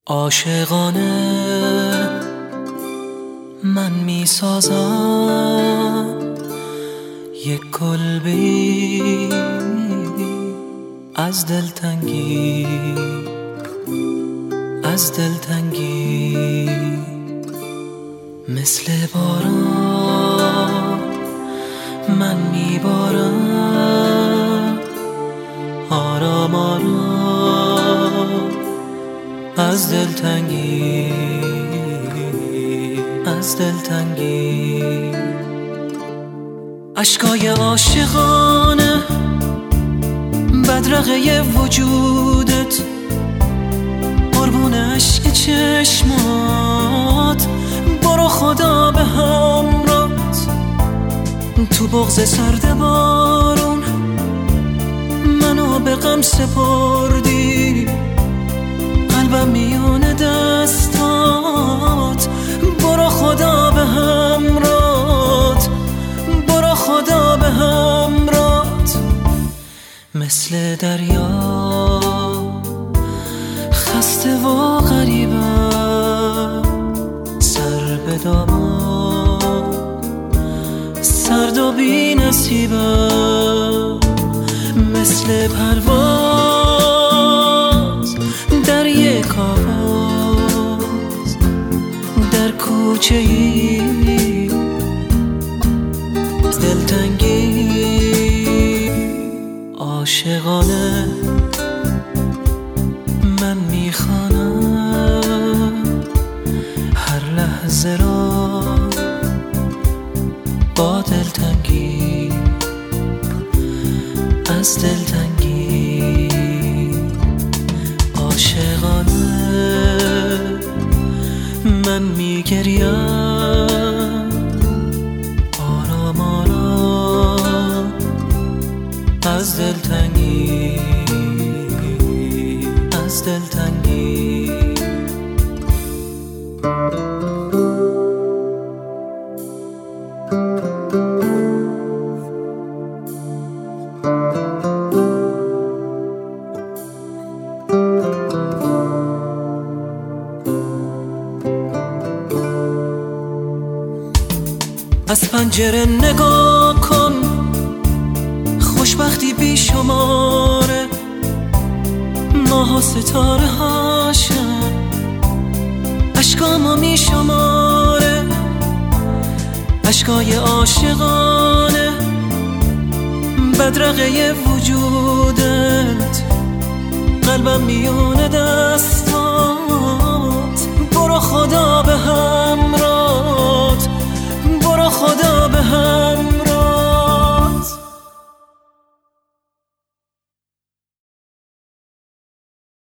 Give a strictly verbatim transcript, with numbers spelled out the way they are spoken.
عاشقانه من می سازم یک کلبه‌ای از دلتنگی، از دلتنگی. مثل باران من می بارم آرام آرام از دلتنگی، از دلتنگی. اشکای عاشقانه بدرقه وجودت، قربون عشق چشمات، برو خدا به همراهت. تو بغض سرد بارون منو به غم سپردی، قلبم میون دستات، برو خدا به همراهت، برو خدا به همراهت. مثل دریا خسته و غریبم، سر به دامان سرد و بی نصیبم. مثل پرواز در یک آواز در کوچه ای دلتنگی. عاشقانه من میخوانم هر لحظه را با دلتنگی، از دلتنگی. عاشقانه من میگریم آرام آرام از دلتنگی، از دلتنگی. از پنجره نگاه کن، خوشبختی بی شماره، ماه و ستاره هاشم اشکامو می شماره. اشکای عاشقانه بدرقه وجودت، قلبم میونه دست